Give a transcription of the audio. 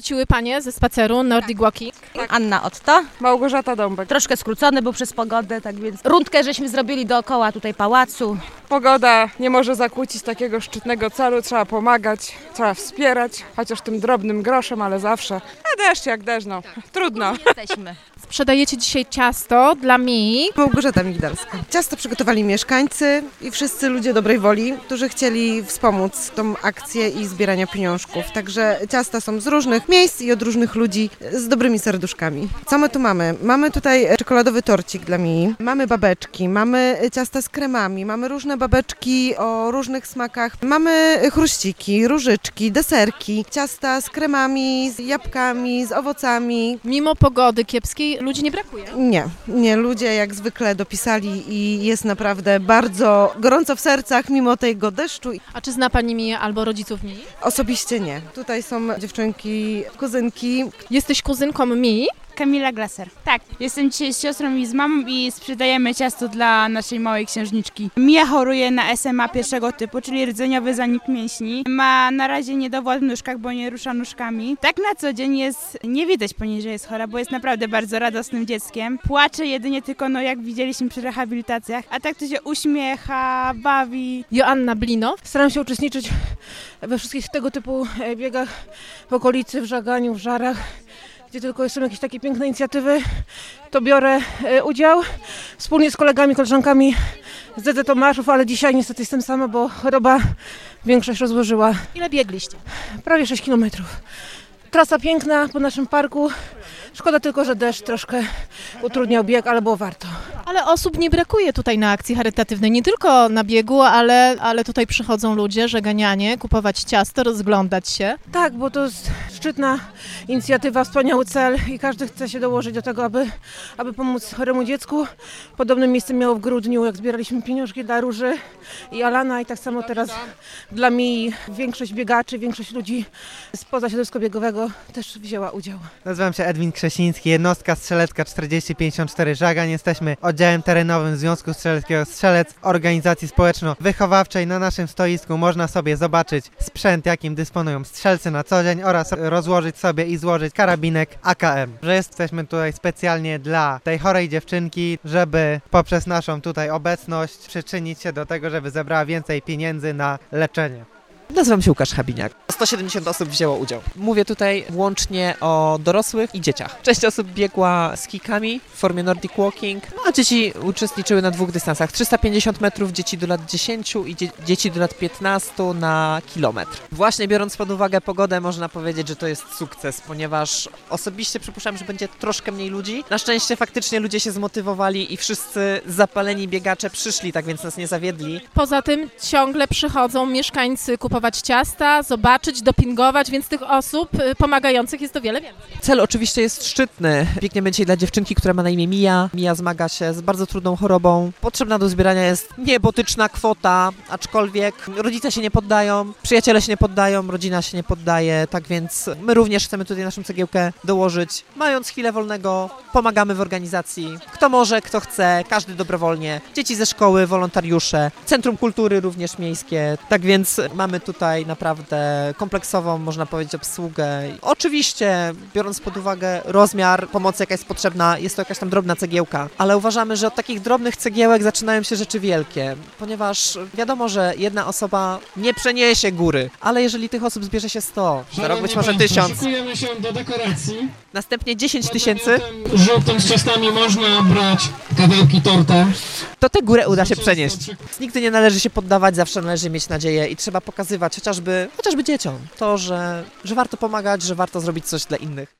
wróciły panie ze spaceru Nordic Walking? Anna Otto. Małgorzata Dąbek. Troszkę skrócony był przez pogodę, tak więc rundkę żeśmy zrobili dookoła tutaj pałacu. Pogoda nie może zakłócić takiego szczytnego celu, trzeba pomagać, trzeba wspierać, chociaż tym drobnym groszem, ale zawsze. A deszcz jak deszcz, no. Trudno. Jesteśmy. Sprzedajecie dzisiaj ciasto dla Mii. Małgorzata Migdalska. Ciasto przygotowali mieszkańcy i wszyscy ludzie dobrej woli, którzy chcieli wspomóc tą akcję i zbierania pieniążków. Także ciasta są z różnych miejsc i od różnych ludzi z dobrymi serduszkami. Co my tu mamy? Mamy tutaj czekoladowy torcik dla Mii, mamy babeczki, mamy ciasta z kremami, mamy różne babeczki o różnych smakach, mamy chruściki, różyczki, deserki, ciasta z kremami, z jabłkami, z owocami. Mimo pogody kiepskiej ludzi nie brakuje. Nie, ludzie jak zwykle dopisali i jest naprawdę bardzo gorąco w sercach mimo tego deszczu. A czy zna pani Miję albo rodziców Mii? Osobiście nie. Tutaj są dziewczynki, kuzynki. Jesteś kuzynką Mii? Kamila Glaser. Tak, jestem dzisiaj z siostrą i z mamą i sprzedajemy ciasto dla naszej małej księżniczki. Mija choruje na SMA pierwszego typu, czyli rdzeniowy zanik mięśni. Ma na razie niedowład w nóżkach, bo nie rusza nóżkami. Tak na co dzień nie widać po niej, że jest chora, bo jest naprawdę bardzo radosnym dzieckiem. Płacze jedynie tylko, jak widzieliśmy przy rehabilitacjach, a tak to się uśmiecha, bawi. Joanna Blino. Staram się uczestniczyć we wszystkich tego typu biegach w okolicy, w Żaganiu, w Żarach. Gdzie tylko są jakieś takie piękne inicjatywy, to biorę udział wspólnie z kolegami, koleżankami z DD Tomaszów, ale dzisiaj niestety jestem sama, bo choroba większość rozłożyła. Ile biegliście? Prawie 6 kilometrów. Trasa piękna po naszym parku. Szkoda tylko, że deszcz troszkę utrudniał bieg, ale było warto. Ale osób nie brakuje tutaj na akcji charytatywnej, nie tylko na biegu, ale tutaj przychodzą ludzie, żeganianie, kupować ciasto, rozglądać się. Tak, bo to jest szczytna inicjatywa, wspaniały cel i każdy chce się dołożyć do tego, aby pomóc choremu dziecku. Podobne miejsce miało w grudniu, jak zbieraliśmy pieniążki dla Róży i Alana i tak samo teraz dla Mii. Większość biegaczy, większość ludzi spoza środowiska biegowego też wzięła udział. Nazywam się Edwin Krzesiński, jednostka strzelecka 4054 Żagań. Jesteśmy oddziałem terenowym Związku Strzeleckiego Strzelec, organizacji społeczno-wychowawczej. Na naszym stoisku można sobie zobaczyć sprzęt, jakim dysponują strzelcy na co dzień oraz rozłożyć sobie i złożyć karabinek AKM. Że jesteśmy tutaj specjalnie dla tej chorej dziewczynki, żeby poprzez naszą tutaj obecność przyczynić się do tego, żeby zebrała więcej pieniędzy na leczenie. Nazywam się Łukasz Habiniak. 170 osób wzięło udział. Mówię tutaj łącznie o dorosłych i dzieciach. Część osób biegła z kikami w formie Nordic Walking, a dzieci uczestniczyły na 2 dystansach. 350 metrów dzieci do lat 10 i dzieci do lat 15 na kilometr. Właśnie biorąc pod uwagę pogodę, można powiedzieć, że to jest sukces, ponieważ osobiście przypuszczam, że będzie troszkę mniej ludzi. Na szczęście faktycznie ludzie się zmotywowali i wszyscy zapaleni biegacze przyszli, tak więc nas nie zawiedli. Poza tym ciągle przychodzą mieszkańcy kupować ciasta, zobaczyć, dopingować, więc tych osób pomagających jest o wiele więcej. Cel oczywiście jest szczytny. Biegniemy dzisiaj dla dziewczynki, która ma na imię Mija. Mija zmaga się z bardzo trudną chorobą. Potrzebna do zbierania jest niebotyczna kwota, aczkolwiek rodzice się nie poddają, przyjaciele się nie poddają, rodzina się nie poddaje, tak więc my również chcemy tutaj naszą cegiełkę dołożyć. Mając chwilę wolnego, pomagamy w organizacji. Kto może, kto chce, każdy dobrowolnie. Dzieci ze szkoły, wolontariusze, Centrum Kultury również miejskie. Tak więc mamy tutaj naprawdę kompleksową, można powiedzieć, obsługę. Oczywiście, biorąc pod uwagę rozmiar pomocy, jaka jest potrzebna, jest to jakaś tam drobna cegiełka, ale uważamy, że od takich drobnych cegiełek zaczynają się rzeczy wielkie, ponieważ wiadomo, że jedna osoba nie przeniesie góry, ale jeżeli tych osób zbierze się 100, za rok być może 1000. Szykujemy się do dekoracji. Następnie 10 000. Żółtym z ciastami można brać kawałki torta. To tę górę uda się przenieść. Nigdy nie należy się poddawać, zawsze należy mieć nadzieję i trzeba pokazywać chociażby dzieciom to, że warto pomagać, że warto zrobić coś dla innych.